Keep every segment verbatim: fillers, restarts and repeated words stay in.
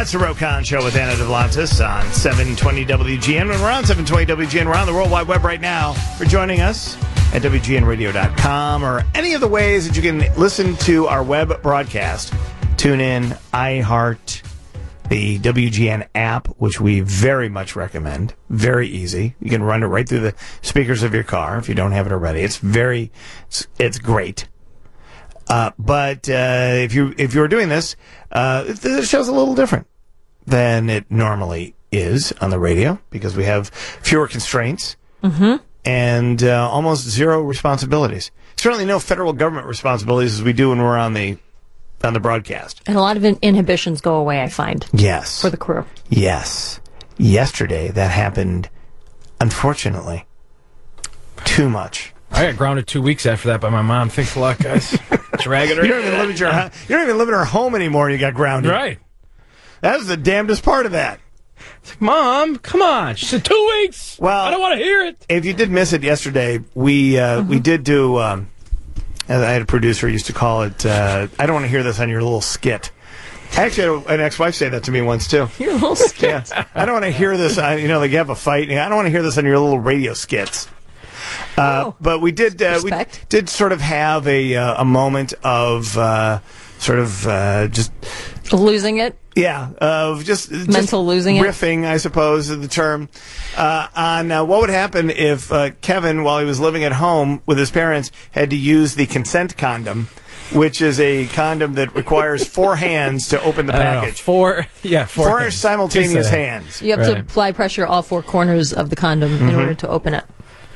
That's the Rokon Show with Anna Duvlantis on seven twenty W G N. When we're on seven twenty W G N, we're on the World Wide Web right now. For joining us at W G N radio dot com or any of the ways that you can listen to our web broadcast. Tune in, iHeart, the W G N app, which we very much recommend. Very easy. You can run it right through the speakers of your car if you don't have it already. It's very, it's, it's great. Uh, but uh, if you if you're doing this, uh, the show's a little different than it normally is on the radio because we have fewer constraints mm-hmm. and uh, almost zero responsibilities. Certainly no federal government responsibilities as we do when we're on the on the broadcast. And a lot of in- inhibitions go away, I find. Yes. For the crew. Yes. Yesterday, that happened, unfortunately, too much. I got grounded two weeks after that by my mom. Thanks a lot, guys. Dragging her. You don't even live at your house. You don't even live in our home anymore. You got grounded. Right. That was the damnedest part of that. It's like, Mom, come on. She said two weeks. Well, I don't want to hear it. If you did miss it yesterday, we uh, mm-hmm. we did do. Um, I had a producer who used to call it. Uh, I don't want to hear this on your little skit. I actually had an ex-wife say that to me once too. Your little skit. Yeah. I don't want to hear this. On, you know, like you have a fight. I don't want to hear this on your little radio skits. Uh, oh, but we did uh, we did sort of have a uh, a moment of uh, sort of uh, just losing it. Yeah, of just mental just losing riffing, it. I suppose is the term uh, on uh, what would happen if uh, Kevin, while he was living at home with his parents, had to use the consent condom, which is a condom that requires four hands to open the package. Know, four, yeah, four, four hands. simultaneous hands. You have right. to apply pressure all four corners of the condom mm-hmm. in order to open it.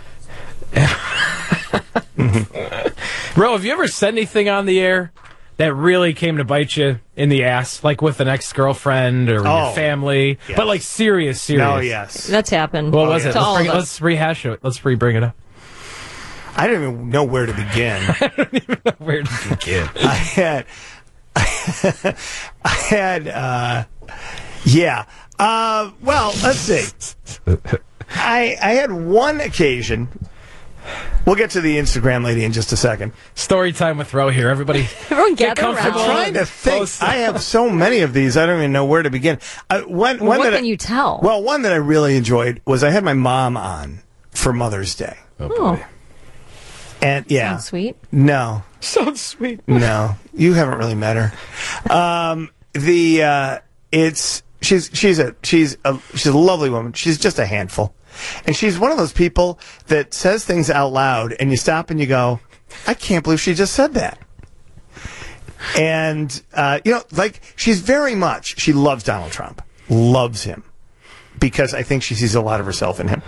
mm-hmm. Ro, have you ever said anything on the air that really came to bite you in the ass, like with an ex-girlfriend or oh, your family? Yes. But like serious, serious. No, yes. That's happened. What oh, was yes. it? Let's, bring it let's rehash it. Let's re-bring it up. I don't even know where to begin. I don't even know where to begin. I had, I had, uh, yeah. Uh, well, let's see. I I had one occasion. We'll get to the Instagram lady in just a second. Story time with Ro here. Everybody, everyone get gather comfortable. around. I'm trying to think. I have so many of these. I don't even know where to begin. Uh, one, well, one what that can I, you tell? Well, one that I really enjoyed was I had my mom on for Mother's Day. Oh, boy. Oh. And yeah, sounds sweet. No, sounds sweet. No, you haven't really met her. Um, the uh, it's she's she's a she's a she's a lovely woman. She's just a handful, and she's one of those people that says things out loud, and you stop and you go, "I can't believe she just said that." And uh, you know, like she's very much she loves Donald Trump, loves him because I think she sees a lot of herself in him,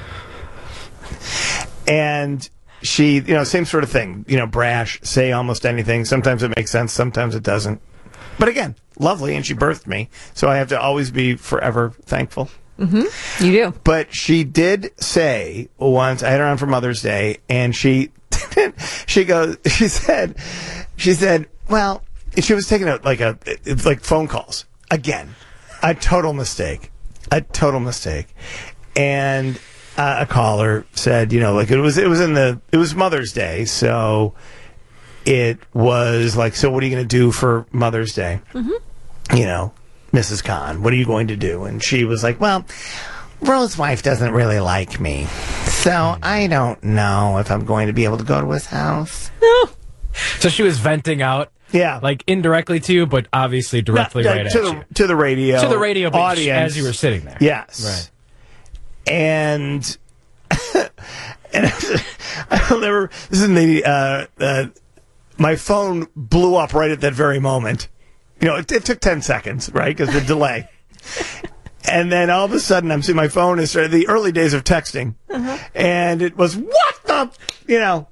and. She, you know, same sort of thing. You know, brash, say almost anything. Sometimes it makes sense, sometimes it doesn't. But again, lovely, and she birthed me, so I have to always be forever thankful. Mm-hmm. You do. But she did say once, I had her on for Mother's Day, and she, she goes, she said, she said, well, she was taking a, like a, it's like phone calls. Again, a total mistake. A total mistake. And... Uh, a caller said, you know, like it was, it was in the, it was Mother's Day, so it was like, so what are you going to do for Mother's Day? Mm-hmm. You know, Missus Khan, what are you going to do? And she was like, well, Ro's wife doesn't really like me, so I don't know if I'm going to be able to go to his house. No. So she was venting out. Yeah, like indirectly to you, but obviously directly no, right to at the, you. To the radio. To the radio audience. As you were sitting there. Yes. Right. And, and I'll never, this is in the, uh, uh, my phone blew up right at that very moment. You know, it, it took ten seconds, right? Because the delay. And then all of a sudden I'm seeing my phone is uh, the early days of texting. Uh-huh. And it was, what the, you know,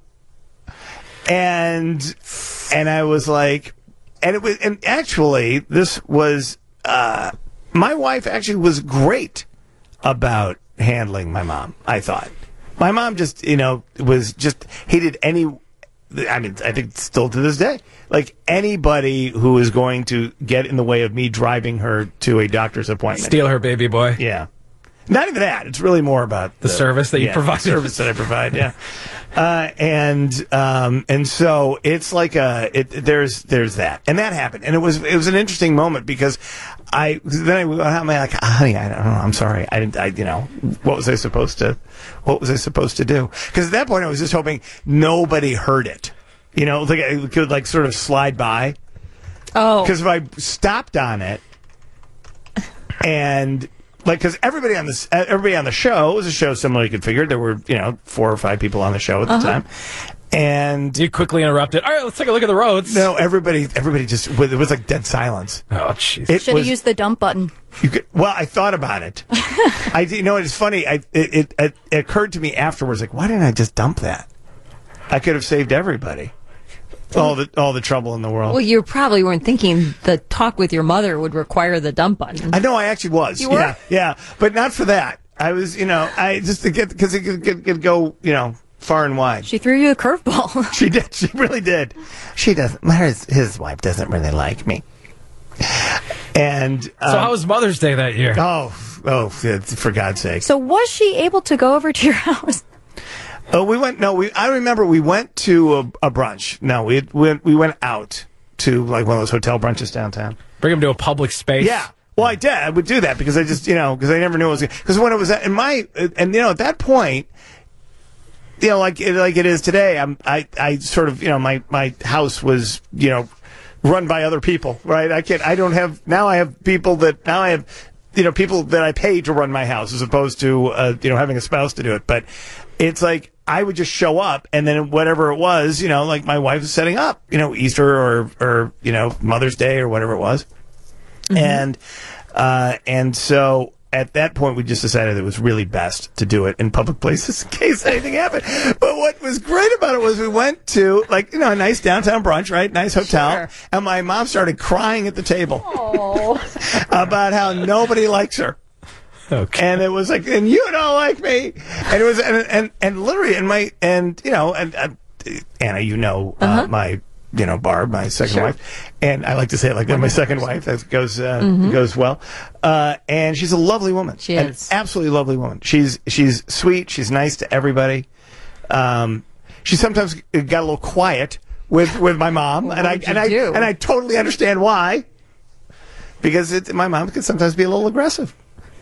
and, and I was like, and it was, and actually this was, uh, my wife actually was great about handling my mom, I thought. My mom just, you know, was just hated any, I mean, I think still to this day, like anybody who is going to get in the way of me driving her to a doctor's appointment. Steal her baby boy. Yeah. Not even that. It's really more about the, the service that you yeah, provide. The service that I provide, yeah. Uh, and um, and so it's like a it, there's there's that, and that happened, and it was it was an interesting moment because I then I went home, I'm like, honey, I don't know. I'm sorry. I didn't. I you know what was I supposed to? What was I supposed to do? Because at that point, I was just hoping nobody heard it. You know, like it could like sort of slide by. Oh, Because if I stopped on it, and like, because everybody on this, everybody on the show, it was a show similarly configured. There were, you know, four or five people on the show at the Uh-huh. time, and You quickly interrupted. All right, let's take a look at the roads. no, everybody, everybody just it was like dead silence. Oh, jeez. It Should have was used the dump button. you could, well, I thought about it. I you know it's funny. I it, it it occurred to me afterwards, like, why didn't I just dump that? I could have saved everybody all the all the trouble in the world. well, you probably weren't thinking the talk with your mother would require the dump button. I know I actually was. You were? Yeah, yeah, but not for that. I was, you know, I just to get because it could, could, could go, you know, far and wide. She threw you a curveball. She did. She really did. She doesn't. His, his wife doesn't really like me. And So um, how was Mother's Day that year? oh, oh, for God's sake. So was she able to go over to your house? Oh, we went. No, we. I remember we went to a, a brunch. No, we went. We went out to like one of those hotel brunches downtown. Bring him to a public space. Yeah. Well, I did. I would do that because I just, you know, because I never knew it was because when it was at, in my and you know at that point, you know, like like it is today. I'm I I sort of you know my my house was you know run by other people, right? I can't. I don't have now. I have people that now I have. You know, people that I pay to run my house as opposed to, uh, you know, having a spouse to do it. But it's like I would just show up and then whatever it was, you know, like my wife was setting up, you know, Easter or, or you know, Mother's Day or whatever it was. Mm-hmm. And, uh, and so at that point, we just decided it was really best to do it in public places in case anything happened. But what was great about it was we went to, like, you know, a nice downtown brunch, right? Nice hotel. Sure. And my mom started crying at the table Oh, about how nobody likes her. Okay. And it was like, and you don't like me. And it was, and, and, and literally, and my, and, you know, and, uh, Anna, you know, uh, Uh-huh. my, you know, Barb, my second Sure. wife. And I like to say it like that, my second wife. That goes, uh, goes well. Uh, and she's a lovely woman. She An is. absolutely lovely woman. She's, she's sweet. She's nice to everybody. Um, she sometimes got a little quiet with, with my mom. Well, and what I, would you and I, do? and I totally understand why. Because it, my mom can sometimes be a little aggressive.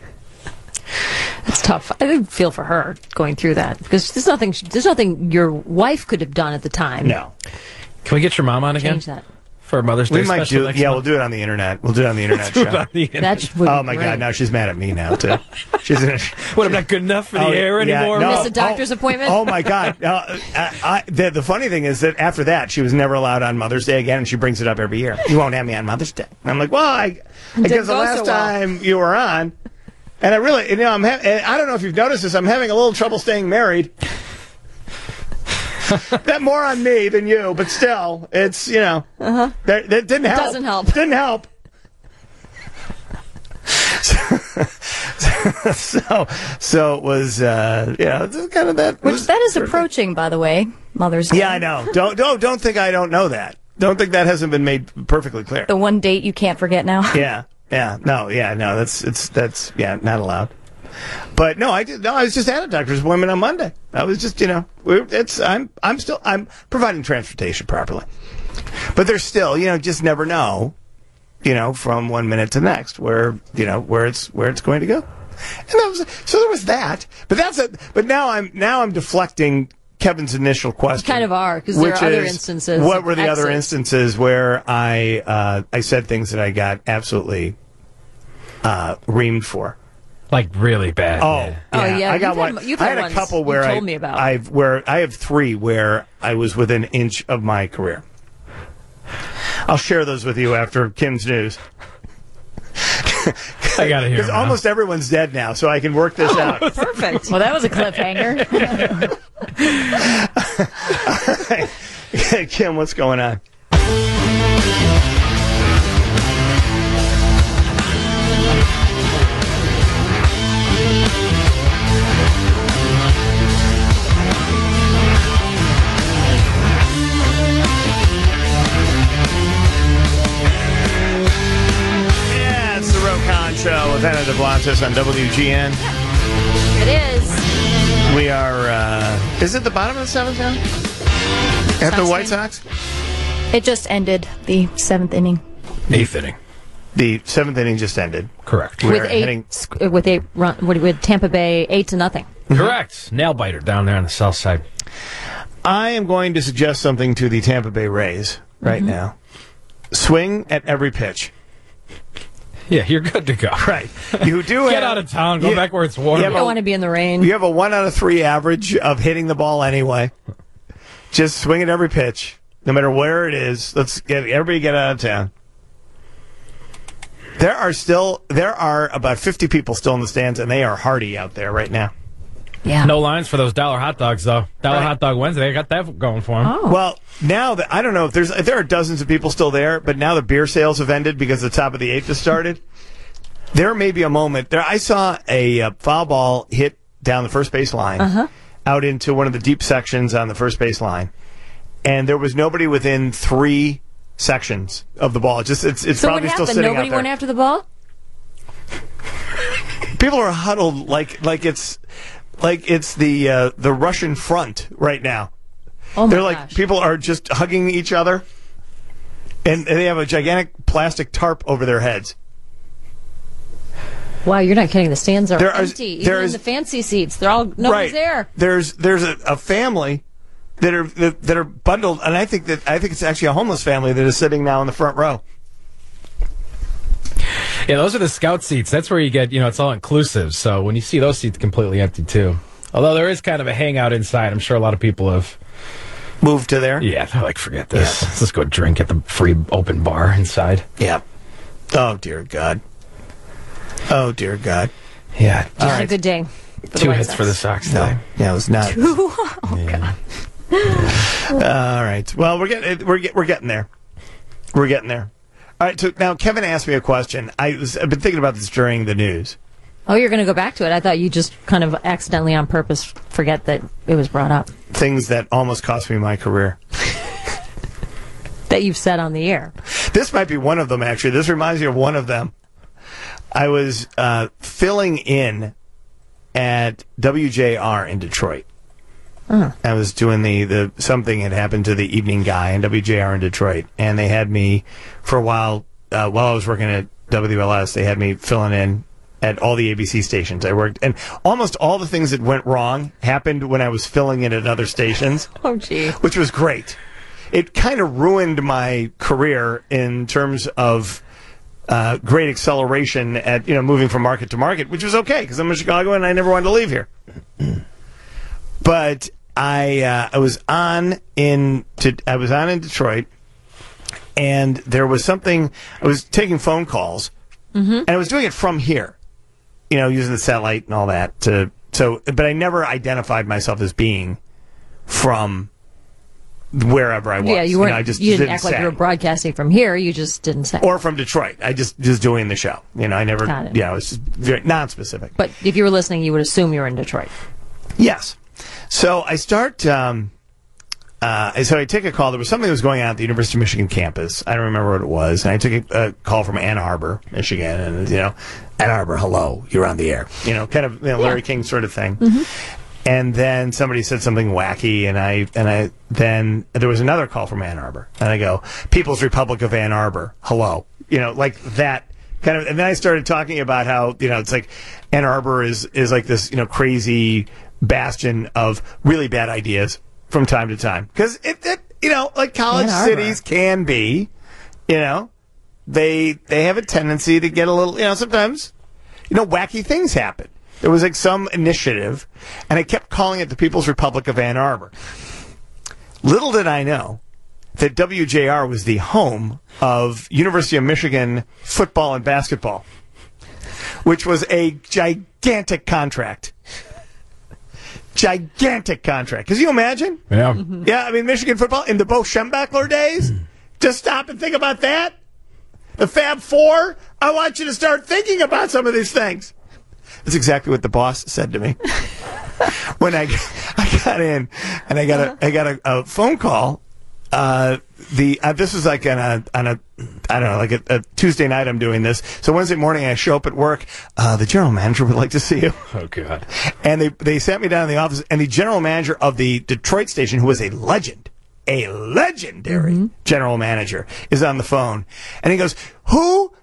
it's tough. I didn't feel for her going through that because there's nothing. There's nothing your wife could have done at the time. No. Can we get your mom on again change that. for Mother's Day We might special do next yeah, month? we'll do it on the internet. We'll do it on the internet Do it show. on the internet. That would Oh be my great. God! Now she's mad at me now too. She's in a, What, I'm not good enough for the Oh, air yeah, anymore? no. Miss a doctor's Oh, appointment? Oh my God! Uh, I, I, the, the funny thing is that after that, she was never allowed on Mother's Day again, and she brings it up every year. You won't have me on Mother's Day. And I'm like, well, I, I guess the go last so well. time you were on, and I really, you know, I'm. Ha- and I don't know if you've noticed this. I'm having a little trouble staying married. That more on me than you, but still, it's you know, uh-huh. that, that didn't help. Doesn't help. Didn't help. so, so it was, uh, you know, it's kind of that. Which was- that is approaching, by the way, Mother's Day. Yeah, I know. Don't don't don't think I don't know that. Don't think that hasn't been made perfectly clear. The one date you can't forget now. Yeah, yeah, no, yeah, no. That's it's that's yeah, not allowed. But no, I did. No, I was just at a doctor's appointment on Monday. I was just, you know, we're, it's. I'm I'm still I'm providing transportation properly, but there's still, you know, just never know, you know, from one minute to the next where you know where it's where it's going to go. And that was so there was that. But that's a. But now I'm now I'm deflecting Kevin's initial question. You kind of are, 'cause there which are other is, instances What of were the other exits. instances where I uh, I said things that I got absolutely uh, reamed for? Like, really bad. Oh, yeah. Oh, yeah, I got you've one. had- you've I had had a ones couple you where told I, me about. I've where I have three where I was within an inch of my career. I'll share those with you after Kim's news. I gotta hear Because him now. almost everyone's dead now, so I can work this out. Perfect. Well, that was a cliffhanger. Kim, what's going on? Yeah, it's the Rokon Show with Anna DeBlantis on W G N. It is. We are, uh, is it the bottom of the seventh now? After the Sounds White good. Sox? It just ended the seventh inning. Eighth inning. The seventh inning just ended. Correct. We're with eight, heading- sc- with eight run, with with Tampa Bay eight to nothing. Correct. Nail biter down there on the south side. I am going to suggest something to the Tampa Bay Rays right Mm-hmm. now. Swing at every pitch. Yeah, you're good to go. Right. You do Get have, out of town. Go you- back where it's warm. you You have don't a- want to be in the rain. You have a one out of three average of hitting the ball anyway. Just swing at every pitch, no matter where it is. Let's get everybody get out of town. There are still there are about fifty people still in the stands, and they are hearty out there right now. Yeah. No lines for those dollar hot dogs, though. Dollar Right. hot dog Wednesday, they got that going for them. Oh. Well, now that I don't know if there's if there are dozens of people still there, but now the beer sales have ended because the top of the eighth has started. There may be a moment there. I saw a uh, foul ball hit down the first base line, Uh-huh. out into one of the deep sections on the first base line, and there was nobody within three sections of the ball. Just it's it's so what probably still happened? sitting Nobody out there. went after the ball? People are huddled like like it's like it's the uh, the Russian front right now. Oh my They're like gosh. people are just hugging each other, and, and they have a gigantic plastic tarp over their heads. Wow, you're not kidding. The stands are There are- empty. there Even is- in the fancy seats, they're all nobody's right there. There's there's a, a family that are that, that are bundled, and I think that I think it's actually a homeless family that is sitting now in the front row. Yeah, those are the scout seats. That's where you get, you know, it's all inclusive. So when you see those seats completely empty, too. Although there is kind of a hangout inside. I'm sure a lot of people have. Moved to there. Yeah, they're like, forget this. Let's just go drink at the free open bar inside. Yeah. Oh dear God. Oh dear God. Yeah. Just a good day. For the Two White hits Sox. for the Sox No, today. yeah, it was not. Oh, God. All right. Well, we're getting we're get, we're getting there. We're getting there. All right. So now Kevin asked me a question. I was I've been thinking about this during the news. Oh, you're going to go back to it. I thought you just kind of accidentally on purpose forget that it was brought up. Things that almost cost me my career. That you've said on the air. This might be one of them, actually. This reminds me of one of them. I was uh, filling in at W J R in Detroit. Uh. I was doing the, the something had happened to the evening guy in W J R in Detroit, and they had me for a while uh, while I was working at W L S. They had me filling in at all the A B C stations I worked, and almost all the things that went wrong happened when I was filling in at other stations, Oh, gee. which was great. It kind of ruined my career in terms of uh, great acceleration at, you know, moving from market to market, which was okay because I'm in Chicago and I never wanted to leave here. But I uh, I was on in to, I was on in Detroit, and there was something. I was taking phone calls, and I was doing it from here, you know, using the satellite and all that. To so, but I never identified myself as being from wherever I was. Yeah, you weren't. know, I just you didn't didn't act like say. you were broadcasting from here. You just didn't say. Or from Detroit. I just just doing the show. You know, I never. Got it. Yeah, it was just very non-specific. But if you were listening, you would assume you were in Detroit. Yes. So I start. Um, uh, so I take a call. There was something that was going on at the University of Michigan campus. I don't remember what it was. And I took a, a call from Ann Arbor, Michigan, and you know, Ann Arbor, hello, you're on the air. You know, kind of you know, Larry Yeah. King sort of thing. Mm-hmm. And then somebody said something wacky, and I and I then there was another call from Ann Arbor, and I go, People's Republic of Ann Arbor, hello, you know, like that kind of. And then I started talking about how you know it's like Ann Arbor is is like this you know crazy bastion of really bad ideas from time to time because it, it you know like college Ann Arbor. cities can be, you know, they they have a tendency to get a little you know sometimes you know wacky things happen. There was like some initiative, and I kept calling it the People's Republic of Ann Arbor. Little did I know that W J R was the home of University of Michigan football and basketball, which was a gigantic contract. Gigantic contract. Can you imagine? Yeah. Yeah, I mean, Michigan football in the Bo Schembechler days? Just stop and think about that. The Fab Four? I want you to start thinking about some of these things. That's exactly what the boss said to me when I, I got in, and I got a I got a, a phone call. Uh, the uh, this was like on a on a I don't know like a, a Tuesday night. I'm doing this, so Wednesday morning I show up at work. Uh, the general manager would like to see you. Oh, God. And they they sat me down in the office, and the general manager of the Detroit station, who was a legend, a legendary general manager, is on the phone, and he goes, "Who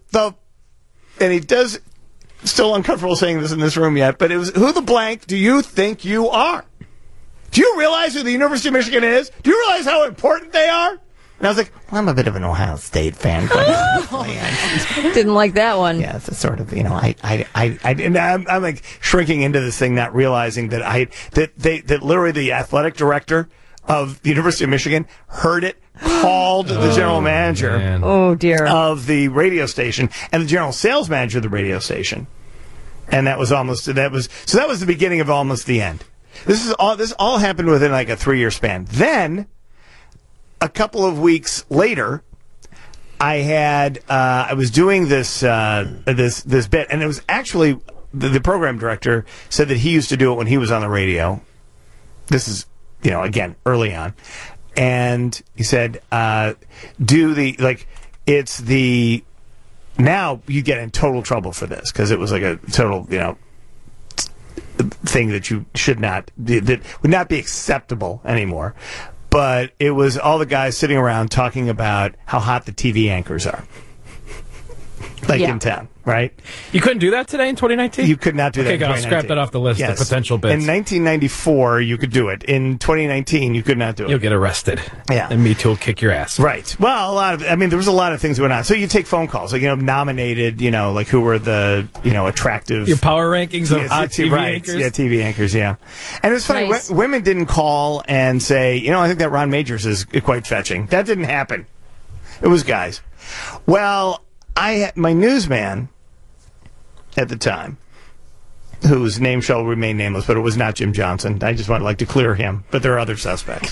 the, and he does, still uncomfortable saying this in this room yet, but it was, who the blank do you think you are? Do you realize who the University of Michigan is? Do you realize how important they are? And I was like, well, I'm a bit of an Ohio State fan. Didn't like that one. Yeah, it's a sort of, you know, I, I, I, I and I'm, I'm like shrinking into this thing, not realizing that I, that they, that literally the athletic director of the University of Michigan heard it, called the general manager man. Oh, dear. of the radio station and the general sales manager of the radio station. And that was almost, that was, so that was the beginning of almost the end. This is all, this all happened within like a three year span. Then, a couple of weeks later, I had, uh, I was doing this, uh, this, this bit, and it was actually, the, the program director said that he used to do it when he was on the radio. This is, you know, again, early on. And he said, uh, do the, like, it's the, now you get in total trouble for this, because it was like a total, you know, thing that you should not, that would not be acceptable anymore. But it was all the guys sitting around talking about how hot the T V anchors are. Like Yeah. in town, right? You couldn't do that today in twenty nineteen? You could not do that Okay, in good. I'll twenty scrap nineteen. that off the list of Yes. potential bits. In nineteen ninety-four, you could do it. In twenty nineteen, you could not do it. You'll get arrested. Yeah. And Me Too will kick your ass. Right. Well, a lot of, I mean, there was a lot of things going on. So you take phone calls, like, you know, nominated, you know, like who were the, you know, attractive. Your power rankings of Yeah, hot T- T V right. anchors? Yeah, T V anchors, yeah. And it was funny, Nice. w- women didn't call and say, you know, I think that Ron Majors is quite fetching. That didn't happen. It was guys. Well, I had my newsman at the time, whose name shall remain nameless, but it was not Jim Johnson. I just want to like to clear him, but there are other suspects.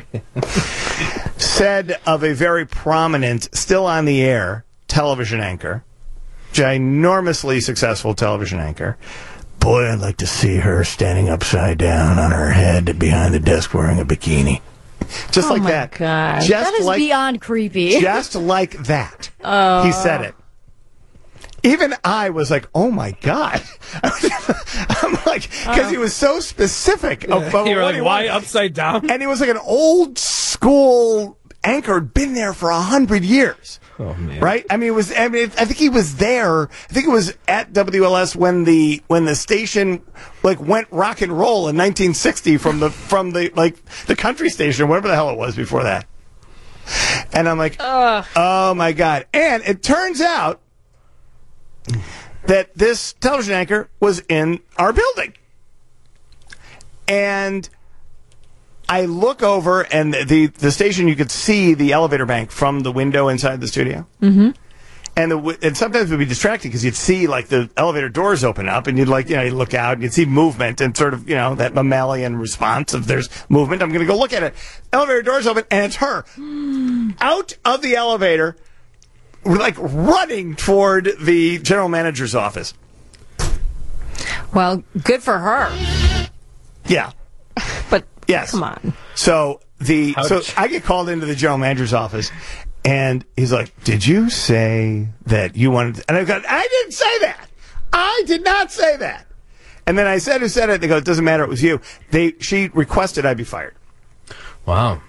Said of a very prominent, still on the air, television anchor, ginormously successful television anchor, boy, I'd like to see her standing upside down on her head behind the desk wearing a bikini. Just Oh like my that. God. Just That is like, beyond creepy. just like that. Oh. He said it. Even I was like, "Oh my god!" I'm like, because he was so specific. Of, of You were what like, he why wanted. upside down? And he was like an old school anchor, had been there for a hundred years. Oh, man. Right? I mean, it was. I mean, I think he was there. I think it was at W L S when the when the station like went rock and roll in nineteen sixty from the from the like the country station or whatever the hell it was before that. And I'm like, Ugh. oh my god! And it turns out that this television anchor was in our building. And I look over, and the the station, you could see the elevator bank from the window inside the studio. Mm-hmm. And the and sometimes it would be distracting because you'd see like the elevator doors open up, and you'd like you know you'd look out, and you'd see movement, and sort of you know that mammalian response of there's movement. I'm going to go look at it. Elevator doors open, and it's her out of the elevator, like running toward the general manager's office. Well, good for her. Yeah. But Yes. come on. So the Ouch. so I get called into the general manager's office, and he's like, "Did you say that you wanted?" To? And I go, "I didn't say that. I did not say that." And then I said, "Who said it?" They go, "It doesn't matter. It was you." They she requested I be fired, Wow.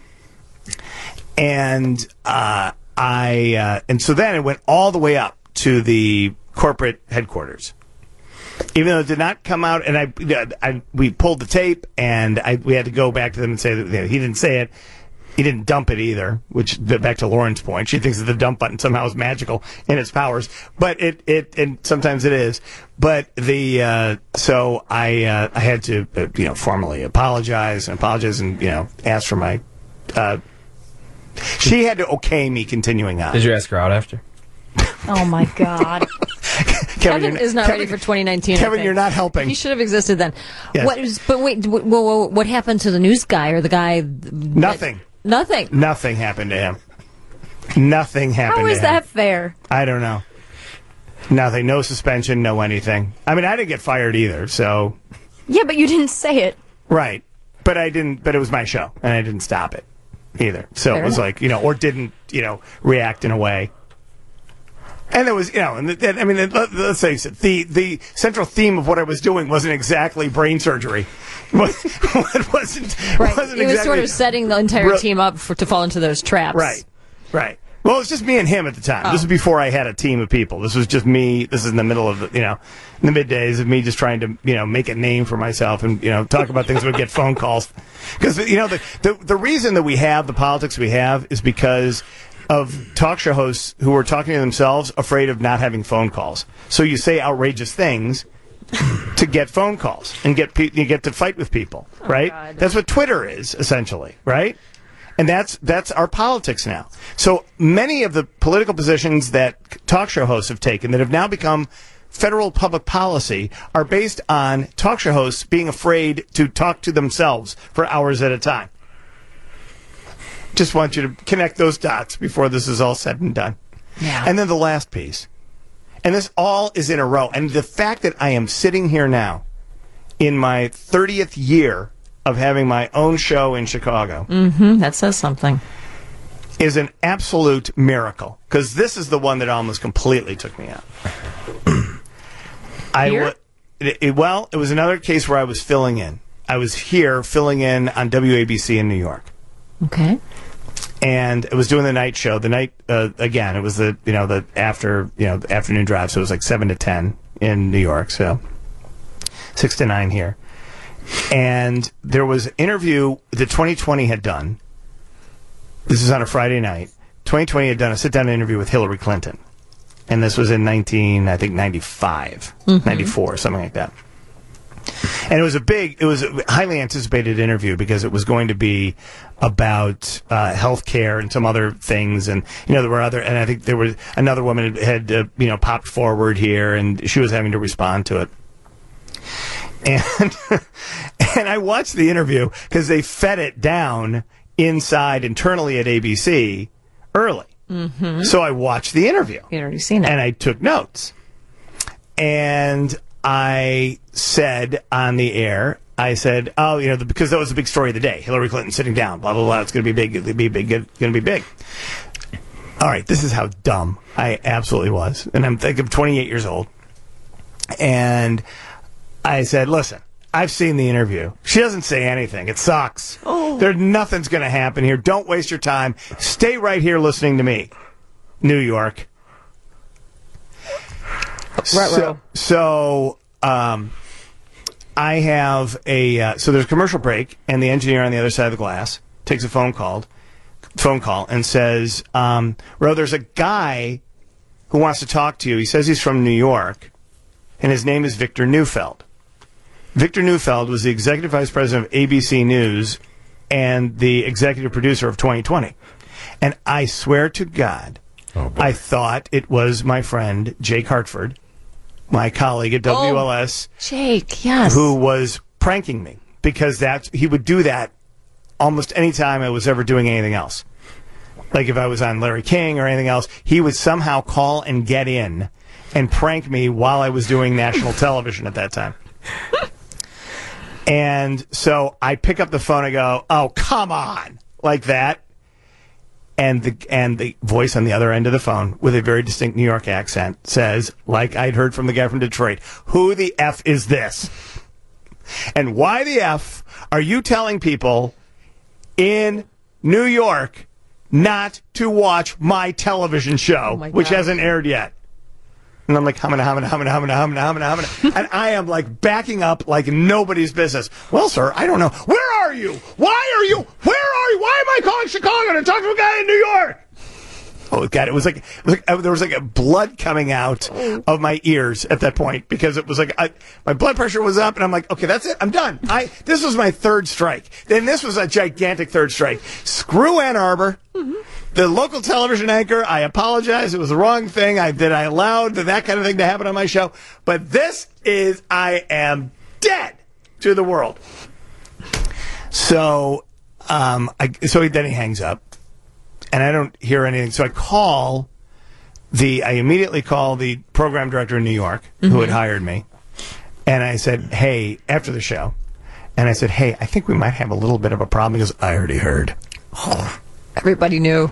and uh, I uh, and so then it went all the way up to the corporate headquarters. Even though it did not come out, and I, I we pulled the tape, and I we had to go back to them and say that you know, he didn't say it, he didn't dump it either. Which back to Lauren's point, she thinks that the dump button somehow is magical in its powers, but it it and sometimes it is. But the uh, so I uh, I had to uh, you know formally apologize and apologize and you know ask for my. Uh, she had to okay me continuing on. Did you ask her out after? Oh my God. Kevin you're- is not Kevin- ready for twenty nineteen. I Kevin, think. you're not helping. He should have existed then. Yes. What is? But wait, what, what, what happened to the news guy or the guy? Nothing. Nothing. Nothing happened to him. Nothing happened How to is him. that fair? I don't know. Nothing. No suspension, no anything. I mean, I didn't get fired either, so. Yeah, but you didn't say it. Right. But I didn't, but it was my show, and I didn't stop it either. So Fair it was enough. like, you know, or didn't, you know, react in a way. And there was, you know, and, the, and I mean, let, let's face it, the, the central theme of what I was doing wasn't exactly brain surgery. It wasn't, Right. wasn't It was exactly sort of setting the entire Real- team up for to fall into those traps. Right. Right. Well, it's just me and him at the time. Oh. This is before I had a team of people. This was just me. This is in the middle of the, you know, in the middays of me just trying to, you know, make a name for myself and, you know, talk about things that would get phone calls. Because, you know, the, the the reason that we have the politics we have is because of talk show hosts who are talking to themselves afraid of not having phone calls. So you say outrageous things to get phone calls and get pe- you get to fight with people, right? God. That's what Twitter is, essentially, right? And that's that's our politics now. So many of the political positions that talk show hosts have taken that have now become federal public policy are based on talk show hosts being afraid to talk to themselves for hours at a time. Just want you to connect those dots before this is all said and done. Yeah. And then the last piece. And this all is in a row. And the fact that I am sitting here now in my thirtieth year of having my own show in Chicago Mm-hmm. That says something. is an absolute miracle. Because this is the one that almost completely took me out. I Here? wa- it, it- well, it was another case where I was filling in. I was here filling in on W A B C in New York. Okay. And it was doing the night show. The night, uh, again, it was the, you know, the after, you know, the afternoon drive. So it was like seven to ten in New York. So six to nine here. And there was an interview that twenty twenty had done. This is on a Friday night. twenty twenty had done a sit-down interview with Hillary Clinton. And this was in nineteen, I think, ninety-five, Mm-hmm. ninety-four, something like that. And it was a big, it was a highly anticipated interview because it was going to be about uh, health care and some other things. And, you know, there were other, and I think there was another woman had, uh, you know, popped forward here and she was having to respond to it. And, and I watched the interview because they fed it down inside internally at A B C early. Mm-hmm. So I watched the interview. You'd already seen it. And I took notes. And I said on the air, I said, oh, you know, the, because that was the big story of the day. Hillary Clinton sitting down, blah, blah, blah. It's going to be big. It's going to be big. It's going to be big. All right. This is how dumb I absolutely was. And I'm thinking twenty-eight years old. And I said, listen, I've seen the interview. She doesn't say anything. It sucks. Oh. There, nothing's going to happen here. Don't waste your time. Stay right here listening to me. New York. So, so um, I have a uh, so there's a commercial break, and the engineer on the other side of the glass takes a phone call, phone call, and says, um, "Ro, there's a guy who wants to talk to you. He says he's from New York, and his name is Victor Neufeld. Victor Neufeld was the executive vice president of A B C News and the executive producer of twenty twenty. And I swear to God, Oh, boy. I thought it was my friend Jake Hartford, my colleague at W L S, Jake, yes. who was pranking me because that he would do that almost any time I was ever doing anything else. Like if I was on Larry King or anything else, he would somehow call and get in and prank me while I was doing national television at that time. And so I pick up the phone and go, "Oh, come on," like that. And the and the voice on the other end of the phone with a very distinct New York accent says, like I'd heard from the guy from Detroit, "Who the F is this? And why the F are you telling people in New York not to watch my television show, Oh my which God. hasn't aired yet?" And I'm like, humming, humming, humming, humming, humming, humming, humming. And I am like backing up like nobody's business. Well, sir, I don't know. Where are you? Why are you? Where are you? Why am I calling Chicago to talk to a guy in New York? Oh, God, it was like, it was like uh, there was like a blood coming out of my ears at that point because it was like I, my blood pressure was up and I'm like, okay, that's it. I'm done. I This was my third strike. Then this was a gigantic third strike. Screw Ann Arbor. Mm-hmm. The local television anchor, I apologize. It was the wrong thing. I that I allowed that kind of thing to happen on my show. But this is, I am dead to the world. So, um, I, so then he hangs up, and I don't hear anything. So I call the, I immediately call the program director in New York mm-hmm. who had hired me, and I said, "Hey," after the show, and I said, "Hey, I think we might have a little bit of a problem." He goes, "I already heard." Oh. Everybody knew.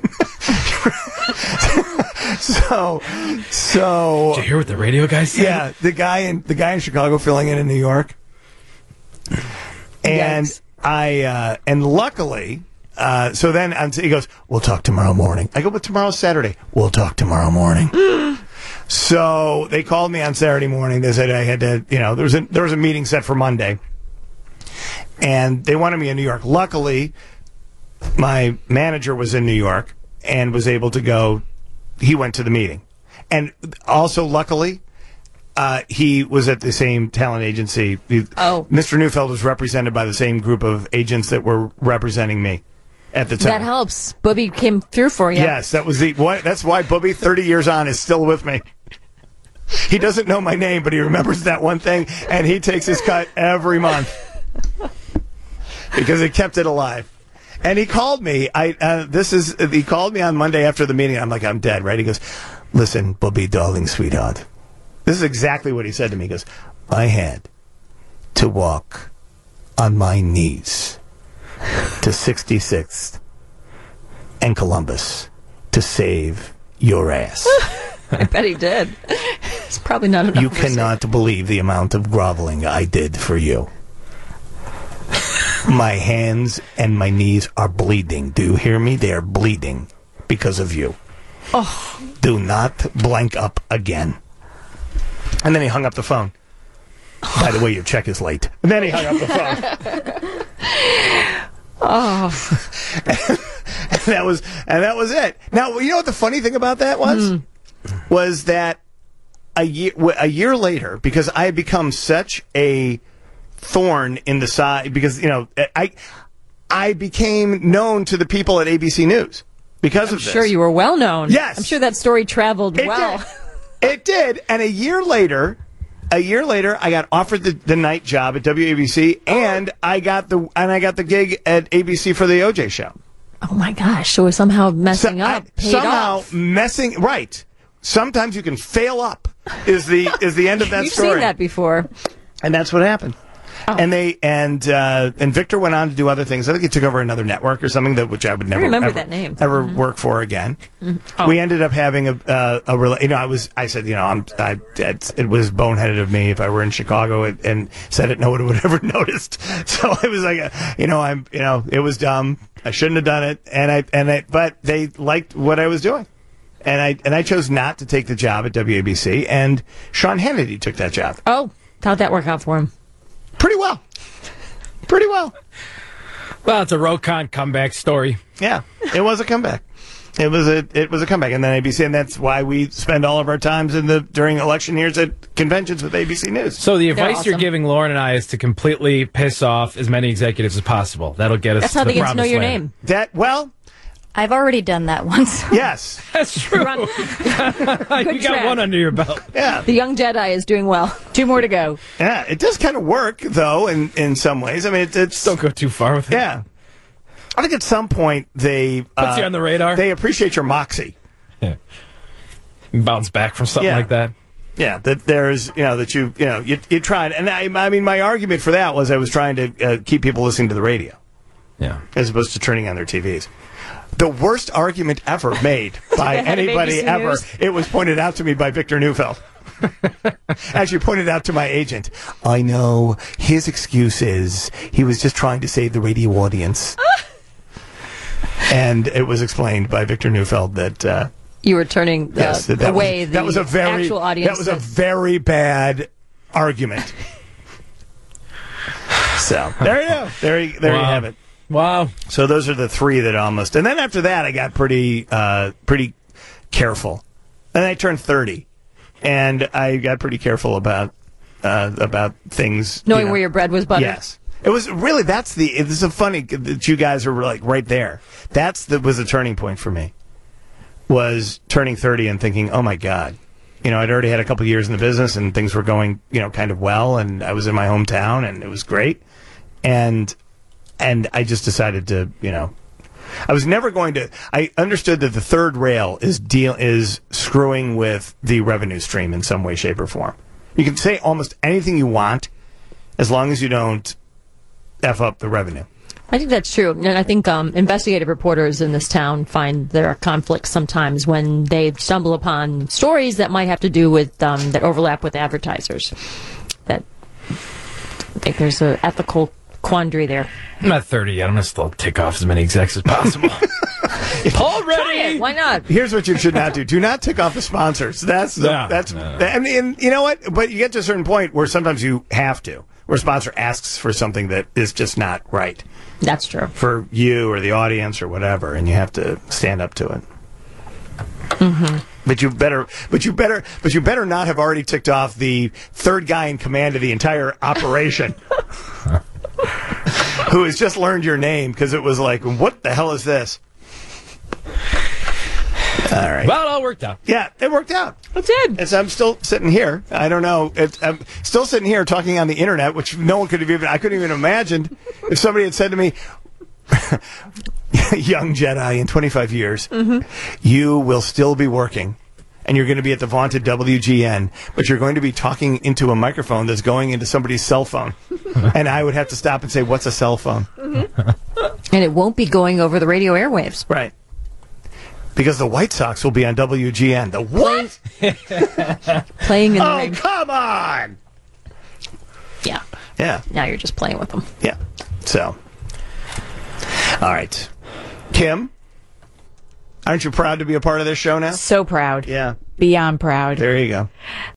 so, so. Did you hear what the radio guy said? Yeah, the guy in the guy in Chicago filling in in New York, and Yikes. I uh, and luckily uh, so then um, he goes, we'll talk tomorrow morning. I go, but tomorrow's Saturday. We'll talk tomorrow morning. So they called me on Saturday morning. They said I had to, you know, there was a, there was a meeting set for Monday. And they wanted me in New York. Luckily, my manager was in New York and was able to go. He went to the meeting. And also, luckily, uh, he was at the same talent agency. Oh. Mister Neufeld was represented by the same group of agents that were representing me at the time. That helps. Booby came through for you. Yes, that was the. Why, that's why Booby, thirty years on, is still with me. He doesn't know my name, but he remembers that one thing, and he takes his cut every month because it kept it alive. And he called me. I uh, this is he called me on Monday after the meeting. I'm like, I'm dead, right? He goes, listen, Booby, darling, sweetheart. This is exactly what he said to me. He goes, I had to walk on my knees to sixty-sixth and Columbus to save your ass. I bet he did. It's probably not enough. You cannot believe the amount of groveling I did for you. My hands and my knees are bleeding. Do you hear me? They are bleeding because of you. Oh. Do not blank up again. And then he hung up the phone. By the way, your check is late. And then he hung up the phone. Oh. and, and that was and that was it. Now, you know what the funny thing about that was? Mm. Was that a year a year later, because I had become such a thorn in the side, because you know I I became known to the people at A B C News because I'm of this. Sure, you were well known. Yes, I'm sure that story traveled it well. Did. It did, and a year later, a year later, I got offered the, the night job at W A B C, and I got the and I got the gig at A B C for the O J Show. Oh my gosh! So somehow messing so, up, I, paid somehow off. messing right. Sometimes you can fail up. Is the is the end of that You've story? You've seen that before, and that's what happened. Oh. And they and uh, and Victor went on to do other things. I think he took over another network or something that which I would never I remember ever, that name. ever Mm-hmm. work for again. Mm-hmm. Oh. We ended up having a uh, a rela- you know I was I said you know I'm I it, it was boneheaded of me if I were in Chicago and, and said it no one would ever noticed. So it was like a, you know I'm you know it was dumb. I shouldn't have done it, and I and I but they liked what I was doing. And I and I chose not to take the job at W A B C, and Sean Hannity took that job. Oh, how'd that work out for him? Pretty well. Pretty well. Well, it's a Rokon comeback story. Yeah, it was a comeback. It was a it was a comeback, and then A B C, and that's why we spend all of our times in the during election years at conventions with A B C News. So the advice awesome. you're giving Lauren and I is to completely piss off as many executives as possible. That'll get us. That's to how the they get to know promised your land. name. That well, I've already done that once. yes, That's true. Run. you got track. one under your belt. yeah, The young Jedi is doing well. Two more to go. yeah. It does kind of work though, in in some ways. I mean, it, it's Don't go too far with it. yeah. I think at some point they Puts uh, you on the radar. They appreciate your moxie. Yeah. Bounce back from something Yeah. like that. Yeah, that there's, you know, that you, you know, you, you tried. And I, I mean, my argument for that was I was trying to uh, keep people listening to the radio Yeah. as opposed to turning on their T Vs. The worst argument ever made by The head of anybody A B C ever. News. It was pointed out to me by Victor Neufeld. Actually pointed out to my agent. I know his excuse is he was just trying to save the radio audience. And it was explained by Victor Neufeld that uh, You were turning uh, yes, that, that away was, the that was a very actual audience. that was a very bad argument. So there you go. There you there you Wow. have it. Wow. So those are the three that almost. And then after that, I got pretty uh, pretty careful. And I turned thirty, and I got pretty careful about uh, about things. knowing you know. where your bread was buttered. Yes. It was really, that's the, it was so funny that you guys are like right there. That's the, was the turning point for me. Was turning thirty and thinking, oh my God. You know, I'd already had a couple years in the business and things were going, you know, kind of well, and I was in my hometown and it was great. And, and I just decided to, you know, I was never going to, I understood that the third rail is deal, is screwing with the revenue stream in some way, shape, or form. You can say almost anything you want as long as you don't F up the revenue. I think that's true. And I think um, investigative reporters in this town find there are conflicts sometimes when they stumble upon stories that might have to do with, um, that overlap with advertisers. That I think there's an ethical quandary there. I'm not thirty yet. I'm going to still take off as many execs as possible. Paul Try ready? it. Why not? Here's what you should not do: do not tick off the sponsors. That's the, No, that's. no. I mean, and you know what? But you get to a certain point where sometimes you have to, where a sponsor asks for something that is just not right That's true. for you or the audience or whatever, and you have to stand up to it. Mm-hmm. But you better, but you better, but you better not have already ticked off the third guy in command of the entire operation, who has just learned your name because it was like, what the hell is this? All right. Well, it all worked out. Yeah, it worked out. It did. As I'm still sitting here, I don't know. It, I'm still sitting here talking on the internet, which no one could have even. I couldn't even imagine if somebody had said to me, "Young Jedi, in twenty-five years, mm-hmm. you will still be working, and you're going to be at the vaunted W G N, but you're going to be talking into a microphone that's going into somebody's cell phone," and I would have to stop and say, "What's a cell phone?" Mm-hmm. And it won't be going over the radio airwaves. Right. Because the White Sox will be on W G N. The what? Playing in the Oh, ring. come on! Yeah. Yeah. Now you're just playing with them. Yeah. So, all right. Kim, aren't you proud to be a part of this show now? So proud. Yeah. Beyond proud. There you go.